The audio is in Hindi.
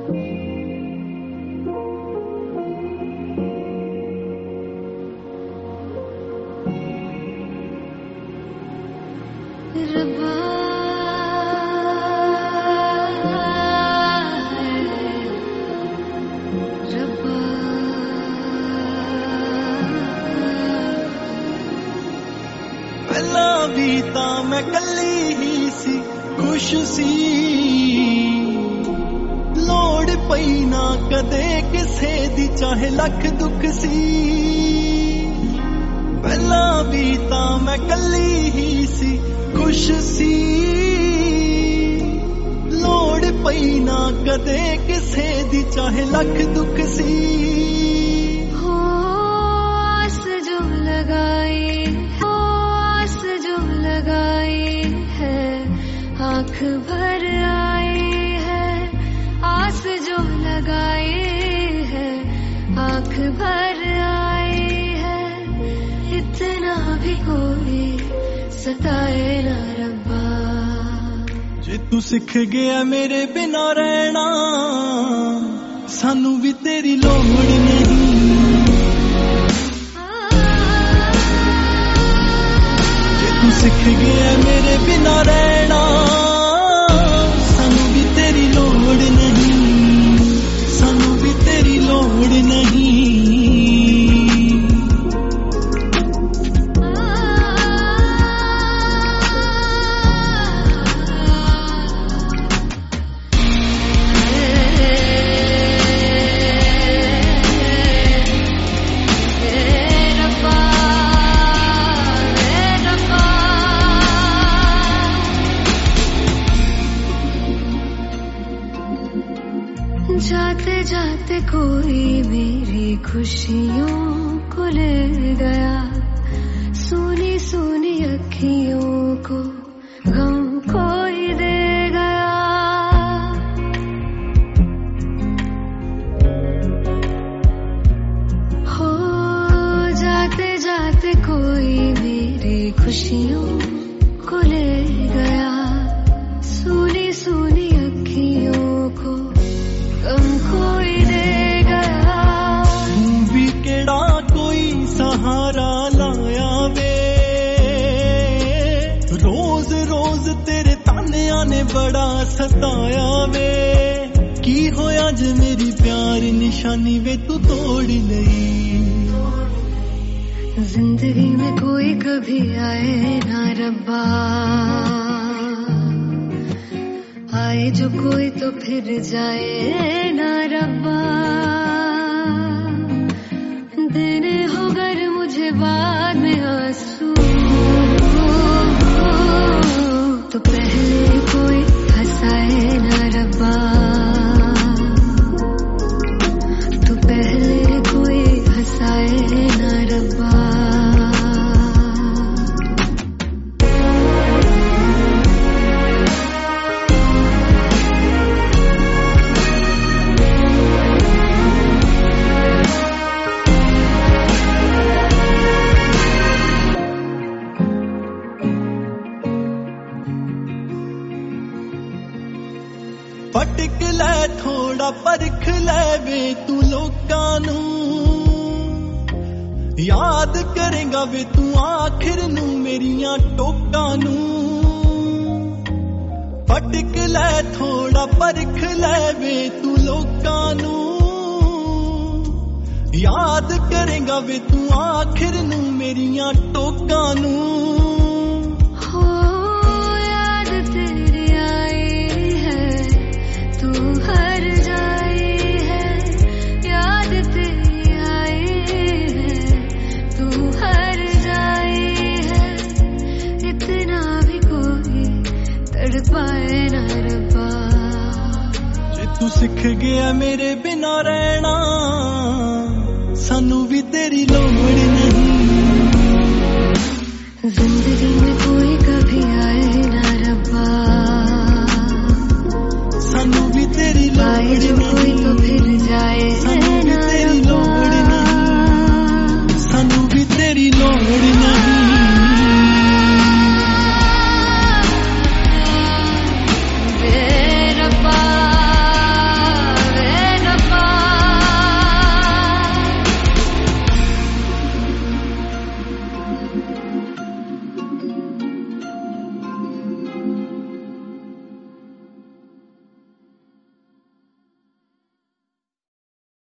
ਪਹਿਲਾਂ ਵੀ ਤਾਂ ਮੈਂ ਕੱਲੀ ਹੀ ਸੀ, ਖੁਸ਼ ਸੀ, ਲੋੜ ਪਈ ਨਾ ਕਦੇ ਕਿਸੇ ਦੀ, ਚਾਹੇ ਲੱਖ ਦੁੱਖ ਸੀ। ਪਹਿਲਾਂ ਵੀ ਤਾਂ ਮੈਂ ਕੱਲੀ ਹੀ ਸੀ, ਖੁਸ਼ ਸੀ, ਲੋੜ ਪਈ ਨਾ ਕਦੇ ਕਿਸੇ ਦੀ, ਚਾਹੇ ਲੱਖ ਦੁੱਖ ਸੀ। हो आस जो लगाई, हो आस जो लगाई है, आँख भर आई है, आस जो लगाई है, आँख भर आई है, इतना भी कोई सताए ना रब्बा। जे तू सिख गया मेरे बिना रहना, सानू भी तेरी लोड़ नहीं। जे तू सिख गया मेरे बिना रहना, सानू भी तेरी लोड़ नहीं, सानू भी तेरी लोड़ नहीं। जाते जाते कोई मेरी खुशियों को ले गया, सुनी सुनी अखियों को गम कोई दे गया। हो जाते जाते कोई मेरी खुशियों को ले गया, सुनी सुनी अखियों को कोई दे गया। तू भी केड़ा कोई सहारा लाया वे, रोज रोज तेरे तानिया ने बड़ा सताया वे। की होया जे मेरी प्यार निशानी वे तू तोड़ लई। जिंदगी में कोई कभी आए ना रब्बा, आए जो कोई तो फिर जाए ना रब्बा। देने हो गर मुझे बाद में आंसू, तो पहले कोई हंसाए ना रब्बा, तो पहले कोई हंसाए ना रब्बा। फटक लै थोड़ा परख लै वे तू लोकां नू, याद करेगा वे तू आखिर नू मेरियां टोकां नू। फटक लै थोड़ा परख लै वे तू लोकां नू, याद करेगा वे तू आखिर नू मेरियां टोकां नू। हर जाई है, याद तेरी आई है, तू हर जाई है, इतना भी कोई तड़पाए ना रब्बा। जे तू सिख गया मेरे बिना रहना, सानू भी तेरी लोड़ नहीं। जिंदगी में कोई